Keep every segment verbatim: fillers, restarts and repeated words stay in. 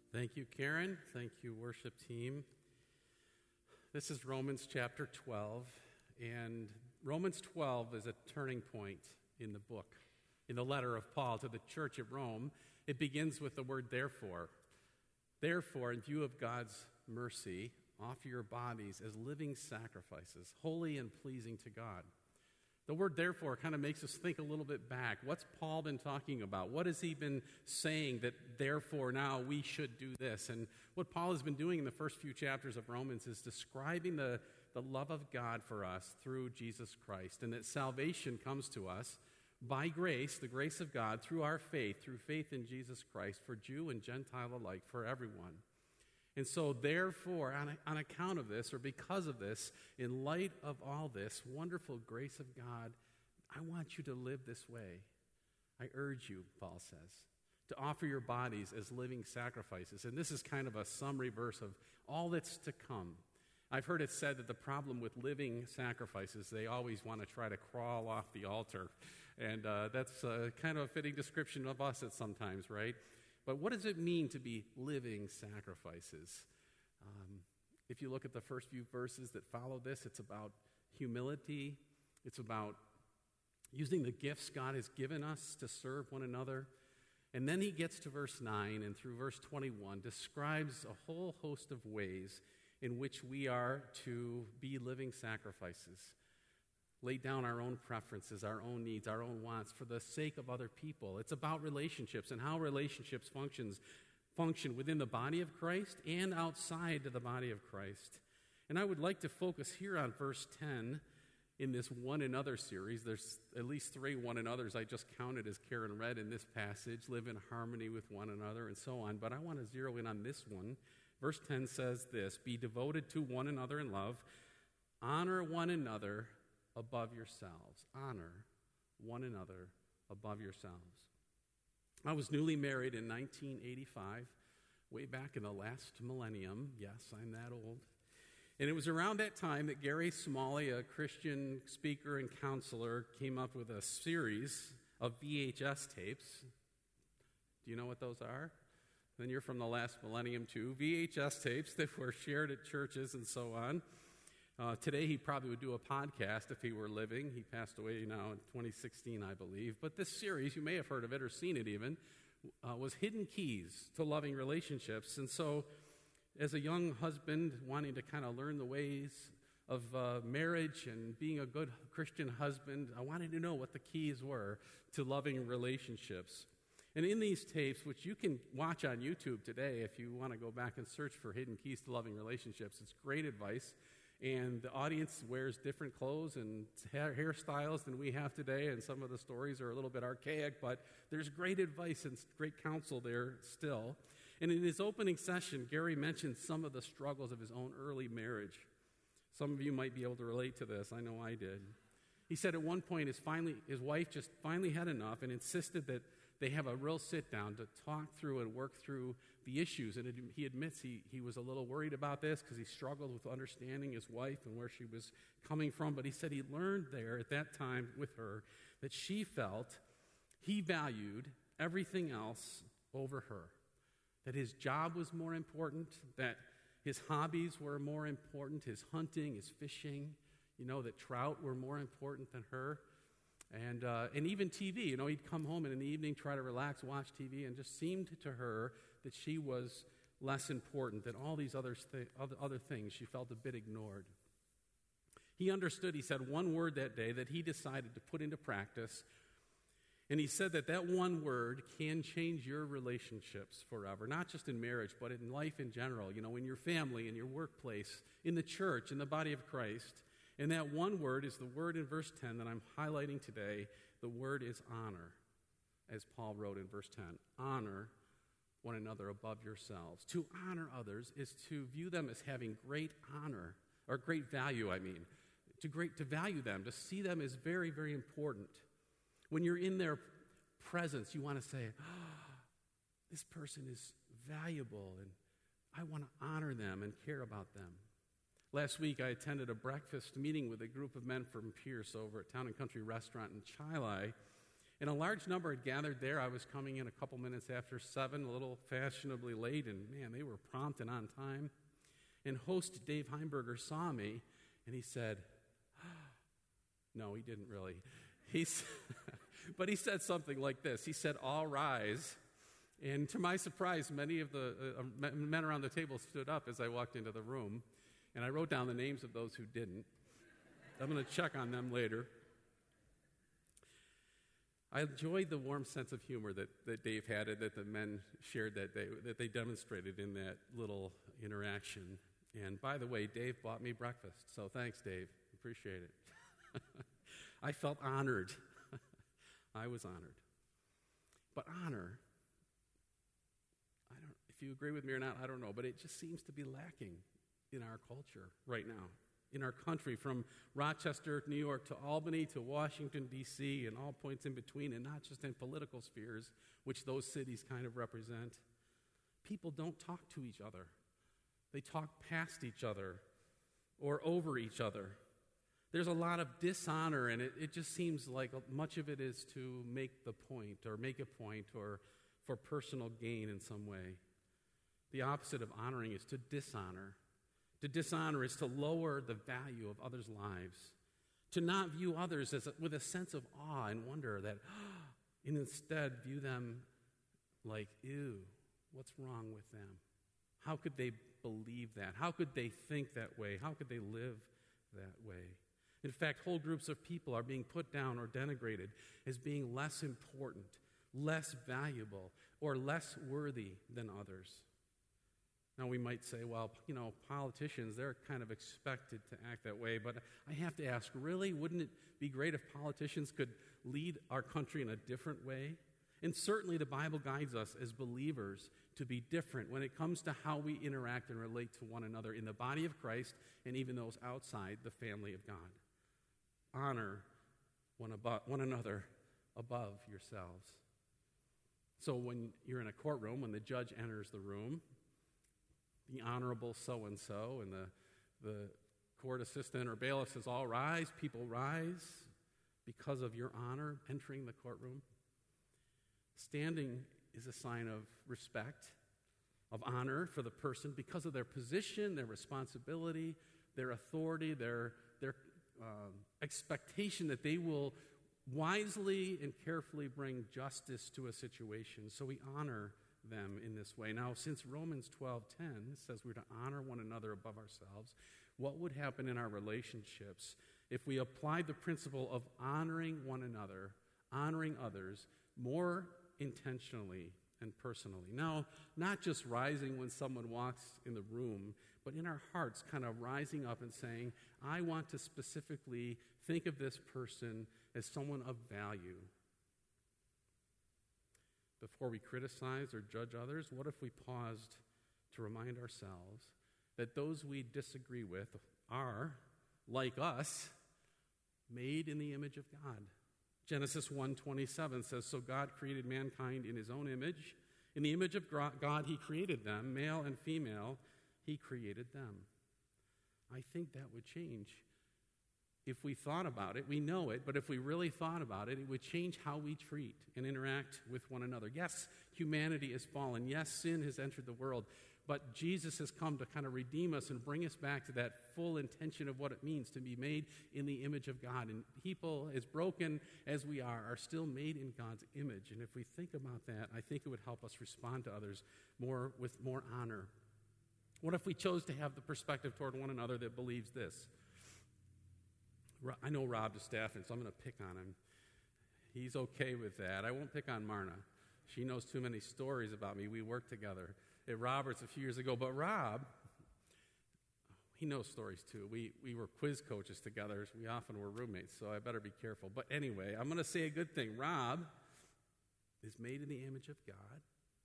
Thank you, Karen. Thank you, worship team. This is Romans chapter twelve, and Romans twelve is a turning point in the book, in the letter of Paul to the church at Rome. It begins with the word therefore. Therefore, in view of God's mercy, offer your bodies as living sacrifices, holy and pleasing to God. The word therefore kind of makes us think a little bit back. What's Paul been talking about? What has he been saying that therefore now we should do this? And what Paul has been doing in the first few chapters of Romans is describing the, the love of God for us through Jesus Christ, and that salvation comes to us by grace, the grace of God, through our faith, through faith in Jesus Christ, for Jew and Gentile alike, for everyone. And so, therefore, on, on account of this, or because of this, in light of all this wonderful grace of God, I want you to live this way. I urge you, Paul says, to offer your bodies as living sacrifices. And this is kind of a summary verse of all that's to come. I've heard it said that the problem with living sacrifices, they always want to try to crawl off the altar. And uh, that's uh, kind of a fitting description of us at sometimes, right? But what does it mean to be living sacrifices? Um, if you look at the first few verses that follow this, it's about humility. It's about using the gifts God has given us to serve one another. And then he gets to verse nine, and through verse twenty-one, describes a whole host of ways in which we are to be living sacrifices. Lay down our own preferences, our own needs, our own wants for the sake of other people. It's about relationships and how relationships functions function within the body of Christ and outside of the body of Christ. And I would like to focus here on verse ten in this one another series. There's at least three one another's I just counted as Karen read in this passage. Live in harmony with one another and so on. But I want to zero in on this one. Verse ten says this: be devoted to one another in love. Honor one another above yourselves. Honor one another above yourselves. I was newly married in nineteen eighty-five, way back in the last millennium. Yes, I'm that old. And it was around that time that Gary Smalley, a Christian speaker and counselor, came up with a series of V H S tapes. Do you know what those are? Then you're from the last millennium too. V H S tapes that were shared at churches and so on. Uh, today, he probably would do a podcast if he were living. He passed away now in twenty sixteen, I believe. But this series, you may have heard of it or seen it even, uh, was Hidden Keys to Loving Relationships. And so, as a young husband wanting to kind of learn the ways of uh, marriage and being a good Christian husband, I wanted to know what the keys were to loving relationships. And in these tapes, which you can watch on YouTube today if you want to go back and search for Hidden Keys to Loving Relationships, it's great advice. And the audience wears different clothes and hair, hairstyles than we have today, and some of the stories are a little bit archaic, but there's great advice and great counsel there still. And in his opening session, Gary mentioned some of the struggles of his own early marriage. Some of you might be able to relate to this. I know I did. He said at one point his, finally, his wife just finally had enough and insisted that they have a real sit-down to talk through and work through the issues. And it, he admits he, he was a little worried about this because he struggled with understanding his wife and where she was coming from. But he said he learned there at that time with her that she felt he valued everything else over her. That his job was more important, that his hobbies were more important, his hunting, his fishing, you know, that trout were more important than her. And uh, and even T V, you know, he'd come home and in the evening try to relax, watch T V, and just seemed to her that she was less important than all these other, th- other things. She felt a bit ignored. He understood, he said one word that day that he decided to put into practice, and he said that that one word can change your relationships forever, not just in marriage, but in life in general, you know, in your family, in your workplace, in the church, in the body of Christ. And that one word is the word in verse ten that I'm highlighting today. The word is honor, as Paul wrote in verse ten. Honor one another above yourselves. To honor others is to view them as having great honor, or great value, I mean. To great to value them, to see them as very, very important. When you're in their presence, you want to say, oh, this person is valuable, and I want to honor them and care about them. Last week, I attended a breakfast meeting with a group of men from Pierce over at Town and Country Restaurant in Chilai, And a large number had gathered there. I was coming in a couple minutes after seven, a little fashionably late, and man, they were prompt and on time. And host Dave Heimberger saw me, and he said, no, he didn't really. He said, but he said something like this. He said, all rise. And to my surprise, many of the uh, men around the table stood up as I walked into the room, and I wrote down the names of those who didn't. I'm going to check on them later. I enjoyed the warm sense of humor that, that Dave had, and that the men shared, that they, that they demonstrated in that little interaction. And by the way, Dave bought me breakfast, so thanks, Dave. Appreciate it. I felt honored. I was honored. But honor, I don't, if you agree with me or not, I don't know, but it just seems to be lacking in our culture right now, in our country, from Rochester, New York, to Albany, to Washington, D C, and all points in between, and not just in political spheres, which those cities kind of represent. People don't talk to each other. They talk past each other or over each other. There's a lot of dishonor, and it, it just seems like much of it is to make the point, or make a point, or for personal gain in some way. The opposite of honoring is to dishonor. To dishonor is to lower the value of others' lives, to not view others as a, with a sense of awe and wonder, that, and instead view them like, ew, what's wrong with them? How could they believe that? How could they think that way? How could they live that way? In fact, whole groups of people are being put down or denigrated as being less important, less valuable, or less worthy than others. Now, we might say, well, you know, politicians, they're kind of expected to act that way, but I have to ask, really, wouldn't it be great if politicians could lead our country in a different way? And certainly the Bible guides us as believers to be different when it comes to how we interact and relate to one another in the body of Christ and even those outside the family of God. Honor one, above, one another above yourselves. So when you're in a courtroom, when the judge enters the room, the honorable so-and-so, and the, the court assistant or bailiff says, all rise, people rise because of your honor entering the courtroom. Standing is a sign of respect, of honor for the person because of their position, their responsibility, their authority, their, their um, expectation that they will wisely and carefully bring justice to a situation. So we honor them in this way. Now, since Romans twelve ten says we're to honor one another above ourselves, what would happen in our relationships if we applied the principle of honoring one another, honoring others, more intentionally and personally? Now, not just rising when someone walks in the room, but in our hearts kind of rising up and saying, I want to specifically think of this person as someone of value. Before we criticize or judge others, what if we paused to remind ourselves that those we disagree with are, like us, made in the image of God? Genesis one twenty-seven says, so God created mankind in his own image. In the image of God, he created them, male and female, he created them. I think that would change. If we thought about it, we know it, but if we really thought about it, it would change how we treat and interact with one another. Yes, humanity is fallen. Yes, sin has entered the world, but Jesus has come to kind of redeem us and bring us back to that full intention of what it means to be made in the image of God. And people, as broken as we are, are still made in God's image. And if we think about that, I think it would help us respond to others more with more honor. What if we chose to have the perspective toward one another that believes this? I know Rob DeStaffen, so I'm going to pick on him. He's okay with that. I won't pick on Marna. She knows too many stories about me. We worked together at Roberts a few years ago. But Rob, he knows stories too. We, we were quiz coaches together. We often were roommates, so I better be careful. But anyway, I'm going to say a good thing. Rob is made in the image of God.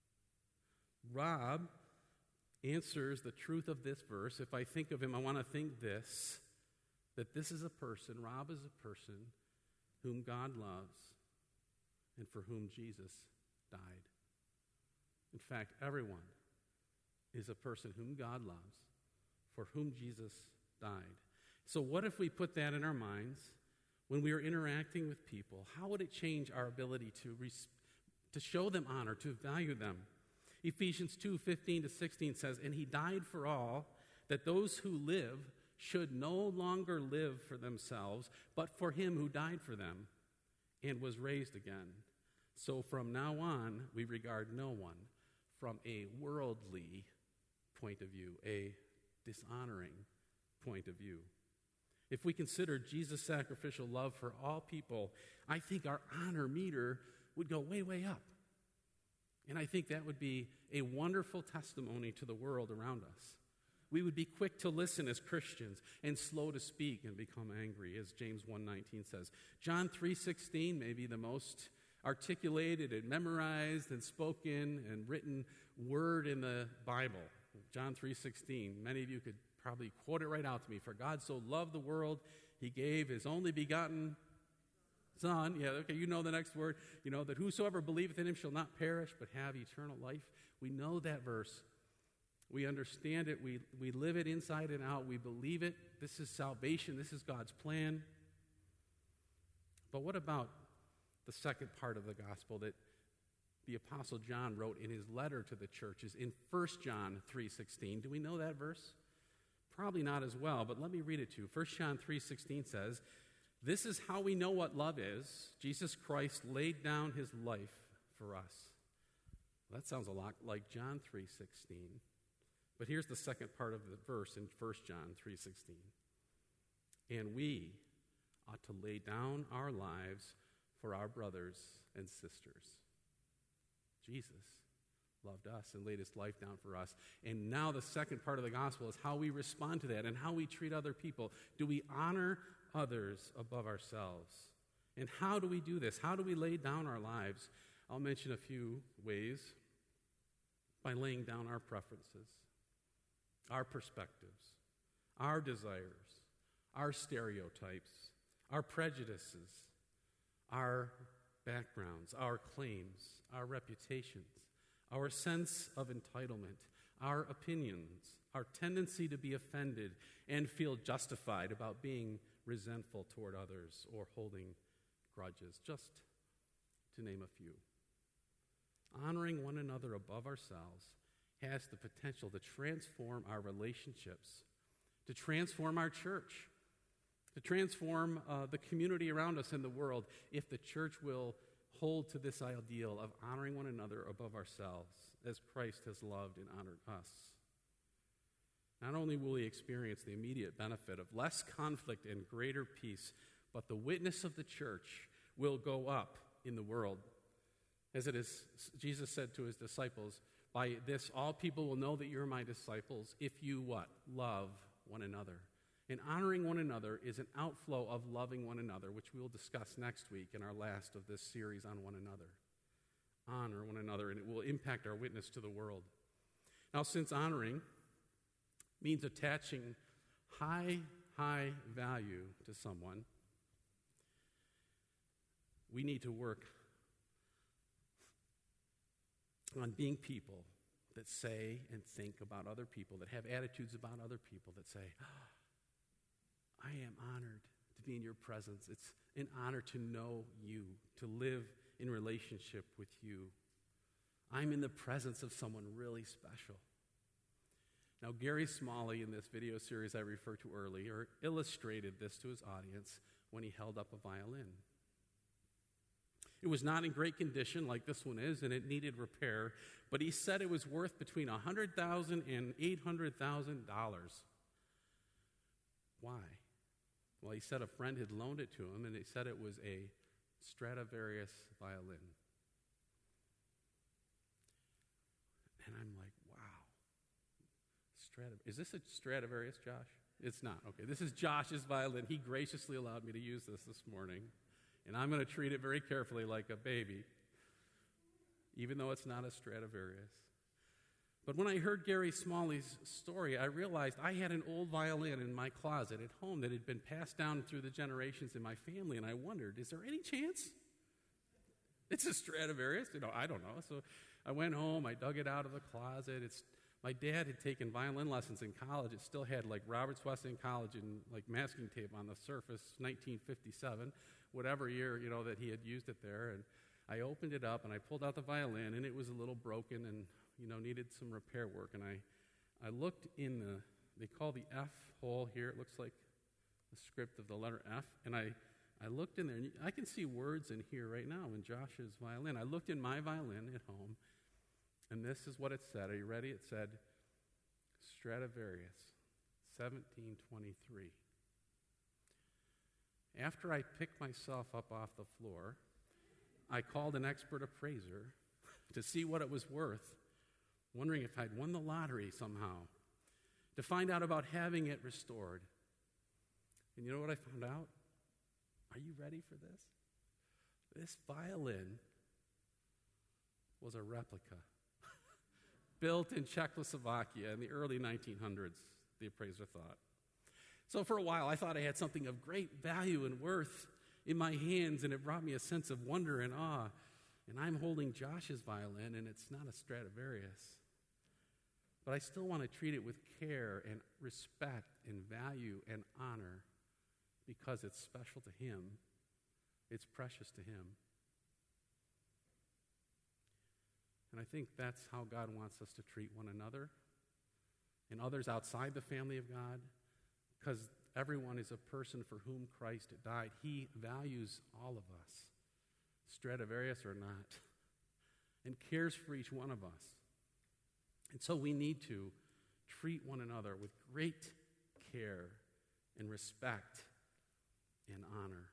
Rob answers the truth of this verse. If I think of him, I want to think this. That this is a person, Rob is a person whom God loves and for whom Jesus died. In fact, everyone is a person whom God loves, for whom Jesus died. So what if we put that in our minds? when we are interacting with people, how would it change our ability to, res- to show them honor, to value them? Ephesians two fifteen to sixteen says, "And he died for all, that those who live should no longer live for themselves, but for him who died for them and was raised again. So from now on, we regard no one from a worldly point of view, a dishonoring point of view." If we consider Jesus' sacrificial love for all people, I think our honor meter would go way, way up. And I think that would be a wonderful testimony to the world around us. We would be quick to listen as Christians and slow to speak and become angry, as James one nineteen says. John three sixteen may be the most articulated and memorized and spoken and written word in the Bible. John three sixteen. Many of you could probably quote it right out to me. "For God so loved the world, he gave his only begotten Son." Yeah, okay, you know the next word. You know, "that whosoever believeth in him shall not perish, but have eternal life." We know that verse. We understand it. We, we live it inside and out. We believe it. This is salvation. This is God's plan. But what about the second part of the gospel that the Apostle John wrote in his letter to the churches in First John three sixteen? Do we know that verse? Probably not as well, but let me read it to you. First John three sixteen says, "This is how we know what love is. Jesus Christ laid down his life for us." Well, that sounds a lot like John three sixteen. But here's the second part of the verse in First John three sixteen. "And we ought to lay down our lives for our brothers and sisters." Jesus loved us and laid his life down for us. And now the second part of the gospel is how we respond to that and how we treat other people. Do we honor others above ourselves? And how do we do this? How do we lay down our lives? I'll mention a few ways. By laying down our preferences, our perspectives, our desires, our stereotypes, our prejudices, our backgrounds, our claims, our reputations, our sense of entitlement, our opinions, our tendency to be offended and feel justified about being resentful toward others or holding grudges, just to name a few. Honoring one another above ourselves has the potential to transform our relationships, to transform our church, to transform uh, the community around us in the world if the church will hold to this ideal of honoring one another above ourselves as Christ has loved and honored us. Not only will we experience the immediate benefit of less conflict and greater peace, but the witness of the church will go up in the world. As it is, Jesus said to his disciples, "By this all people will know that you're my disciples if you" what? "Love one another." And honoring one another is an outflow of loving one another, which we will discuss next week in our last of this series on one another. Honor one another, and it will impact our witness to the world. Now, since honoring means attaching high, high value to someone, we need to work on being people that say and think about other people, that have attitudes about other people, that say, oh, "I am honored to be in your presence. It's an honor to know you, to live in relationship with you. I'm in the presence of someone really special." Now, Gary Smalley, in this video series I referred to earlier, illustrated this to his audience when he held up a violin. It was not in great condition like this one is, and it needed repair, but he said it was worth between one hundred thousand dollars and eight hundred thousand dollars. Why? Well, he said a friend had loaned it to him, and he said it was a Stradivarius violin. And I'm like, wow. Stradiv- is this a Stradivarius, Josh? It's not. Okay, this is Josh's violin. He graciously allowed me to use this this morning. And I'm going to treat it very carefully like a baby, even though it's not a Stradivarius. But when I heard Gary Smalley's story, I realized I had an old violin in my closet at home that had been passed down through the generations in my family, and I wondered, is there any chance it's a Stradivarius? You know, I don't know. So I went home, I dug it out of the closet. It's My dad had taken violin lessons in college. It still had like Roberts Wesleyan College and like masking tape on the surface, nineteen fifty-seven, whatever year, you know, that he had used it there. And I opened it up and I pulled out the violin, and it was a little broken and, you know, needed some repair work. And I, I looked in the, they call the F hole here. It looks like the script of the letter F. And I, I looked in there, and I can see words in here right now in Josh's violin. I looked in my violin at home, and this is what it said. Are you ready? It said, Stradivarius, seventeen twenty-three. After I picked myself up off the floor, I called an expert appraiser to see what it was worth, wondering if I'd won the lottery somehow, to find out about having it restored. And you know what I found out? Are you ready for this? This violin was a replica, built in Czechoslovakia in the early nineteen hundreds, the appraiser thought. So for a while, I thought I had something of great value and worth in my hands, and it brought me a sense of wonder and awe. And I'm holding Josh's violin, and it's not a Stradivarius. But I still want to treat it with care and respect and value and honor because it's special to him. It's precious to him. And I think that's how God wants us to treat one another and others outside the family of God, because everyone is a person for whom Christ died. He values all of us, Stradivarius or not, and cares for each one of us. And so we need to treat one another with great care and respect and honor.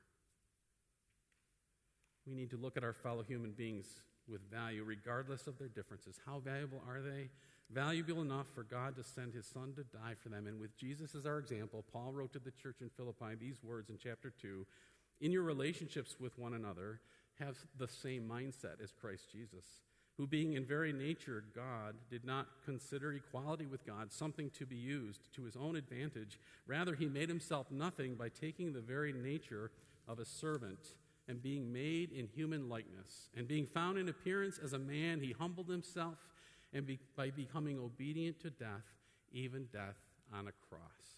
We need to look at our fellow human beings with value, regardless of their differences. How valuable are they? Valuable enough for God to send his Son to die for them. And with Jesus as our example, Paul wrote to the church in Philippi these words in chapter two, in your relationships with one another, have the same mindset as Christ Jesus, who being in very nature God, did not consider equality with God something to be used to his own advantage. Rather, he made himself nothing by taking the very nature of a servant and being made in human likeness. And being found in appearance as a man, he humbled himself and be, by becoming obedient to death, even death on a cross.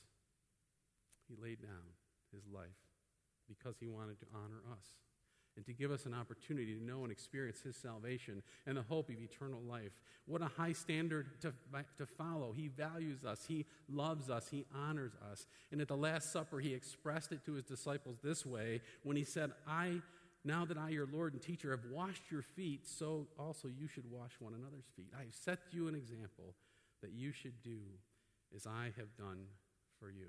He laid down his life because he wanted to honor us and to give us an opportunity to know and experience his salvation and the hope of eternal life. What a high standard to, to follow. He values us. He loves us. He honors us. And at the Last Supper, he expressed it to his disciples this way when he said, I, now that I, your Lord and teacher, have washed your feet, so also you should wash one another's feet. I have set you an example that you should do as I have done for you.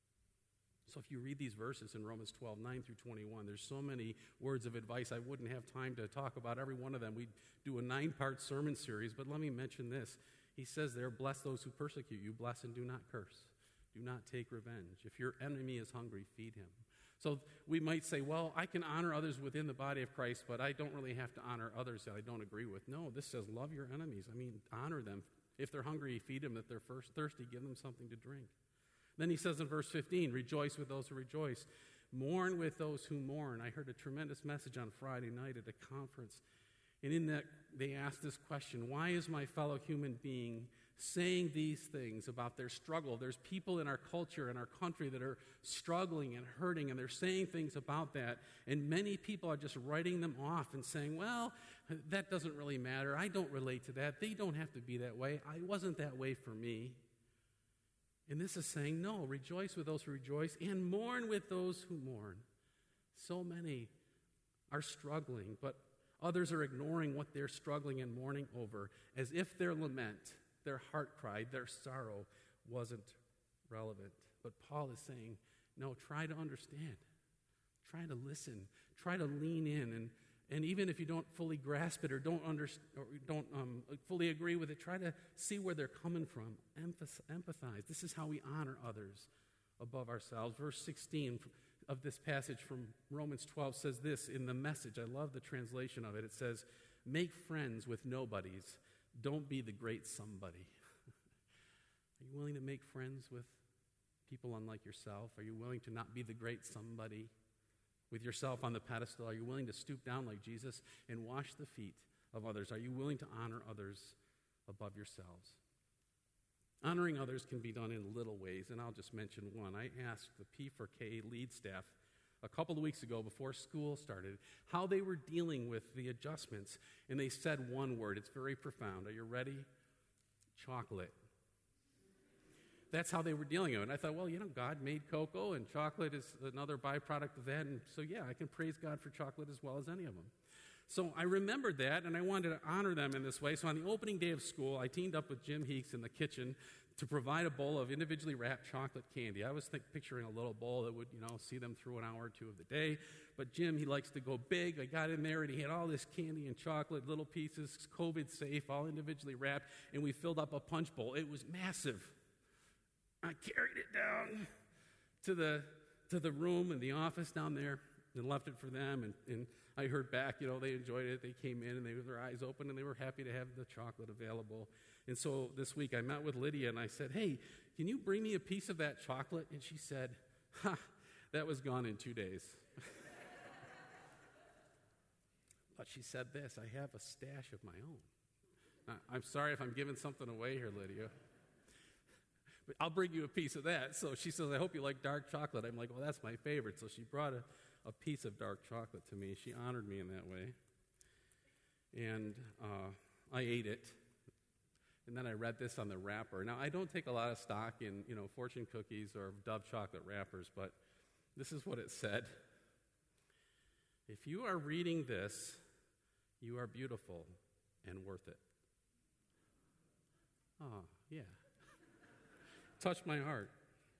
So if you read these verses in Romans twelve, nine through twenty-one, there's so many words of advice. I wouldn't have time to talk about every one of them. We'd do a nine-part sermon series, but let me mention this. He says there, bless those who persecute you. Bless and do not curse. Do not take revenge. If your enemy is hungry, feed him. So we might say, well, I can honor others within the body of Christ, but I don't really have to honor others that I don't agree with. No, this says love your enemies. I mean, honor them. If they're hungry, feed them. If they're first thirsty, give them something to drink. Then he says in verse fifteen, rejoice with those who rejoice. Mourn with those who mourn. I heard a tremendous message on Friday night at a conference. And in that, they asked this question, why is my fellow human being saying these things about their struggle? There's people in our culture, in our country, that are struggling and hurting, and they're saying things about that. And many people are just writing them off and saying, well, that doesn't really matter. I don't relate to that. They don't have to be that way. I wasn't that way for me. And this is saying, no, rejoice with those who rejoice and mourn with those who mourn. So many are struggling, but others are ignoring what they're struggling and mourning over, as if their lament, their heart cry, their sorrow wasn't relevant. But Paul is saying, no, try to understand. Try to listen. Try to lean in. And, and even if you don't fully grasp it or don't, under, or don't um, fully agree with it, try to see where they're coming from. Empathize. This is how we honor others above ourselves. Verse sixteen of this passage from Romans twelve says this in the Message. I love the translation of it. It says, make friends with nobodies. Don't be the great somebody. Are you willing to make friends with people unlike yourself? Are you willing to not be the great somebody with yourself on the pedestal? Are you willing to stoop down like Jesus and wash the feet of others? Are you willing to honor others above yourselves? Honoring others can be done in little ways, and I'll just mention one. I asked the P four K lead staff a couple of weeks ago before school started how they were dealing with the adjustments, and they said one word. It's very profound. Are you ready? Chocolate. That's how they were dealing with it. And I thought, well, you know, God made cocoa, and chocolate is another byproduct of that, and so yeah, I can praise God for chocolate as well as any of them. So I remembered that, and I wanted to honor them in this way. So on the opening day of school, I teamed up with Jim Heeks in the kitchen to provide a bowl of individually wrapped chocolate candy. I was think, picturing a little bowl that would, you know, see them through an hour or two of the day. But Jim, he likes to go big. I got in there, and he had all this candy and chocolate, little pieces, COVID safe, all individually wrapped, and we filled up a punch bowl. It was massive. I carried it down to the to the room in the office down there and left it for them, and, and I heard back, you know, they enjoyed it. They came in, and they with their eyes open, and they were happy to have the chocolate available. And so this week I met with Lydia, and I said, hey, can you bring me a piece of that chocolate? And she said, ha, that was gone in two days. But she said this, I have a stash of my own. I'm sorry if I'm giving something away here, Lydia, but I'll bring you a piece of that. So she says, I hope you like dark chocolate. I'm like, well, that's my favorite. So she brought a, a piece of dark chocolate to me. She honored me in that way. And uh, I ate it. And then I read this on the wrapper. Now, I don't take a lot of stock in, you know, fortune cookies or Dove chocolate wrappers, but this is what it said. If you are reading this, you are beautiful and worth it. Oh, yeah. Touched my heart.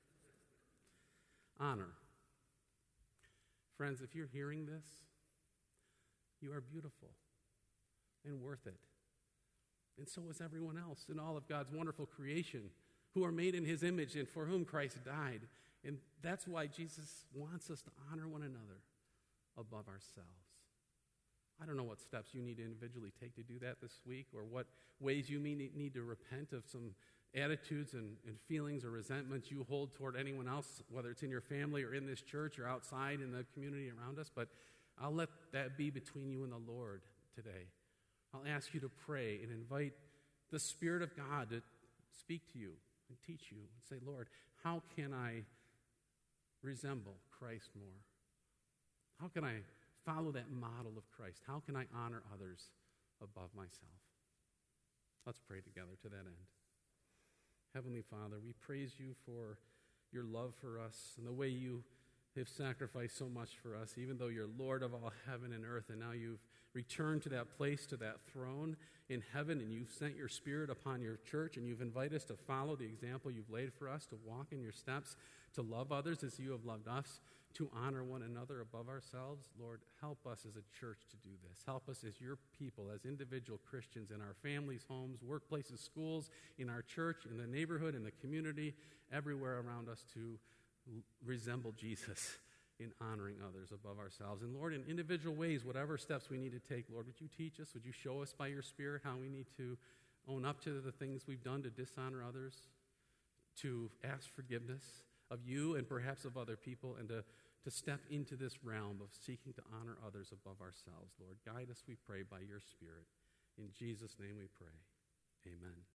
Honor. Friends, if you're hearing this, you are beautiful and worth it. And so is everyone else in all of God's wonderful creation who are made in his image and for whom Christ died. And that's why Jesus wants us to honor one another above ourselves. I don't know what steps you need to individually take to do that this week, or what ways you may need to repent of some attitudes and, and feelings or resentments you hold toward anyone else, whether it's in your family or in this church or outside in the community around us. But I'll let that be between you and the Lord today. I'll ask you to pray and invite the Spirit of God to speak to you and teach you and say, Lord, how can I resemble Christ more? How can I follow that model of Christ? How can I honor others above myself? Let's pray together to that end. Heavenly Father, we praise you for your love for us and the way you have sacrificed so much for us, even though you're Lord of all heaven and earth, and now you've returned to that place, to that throne in heaven, and you've sent your Spirit upon your church, and you've invited us to follow the example you've laid for us, to walk in your steps, to love others as you have loved us, to honor one another above ourselves. Lord, help us as a church to do this. Help us as your people, as individual Christians in our families, homes, workplaces, schools, in our church, in the neighborhood, in the community, everywhere around us to resemble Jesus in honoring others above ourselves. And Lord, in individual ways, whatever steps we need to take, Lord, would you teach us? Would you show us by your Spirit how we need to own up to the things we've done to dishonor others, to ask forgiveness of you and perhaps of other people, and to, to step into this realm of seeking to honor others above ourselves. Lord, guide us, we pray, by your Spirit. In Jesus' name we pray. Amen.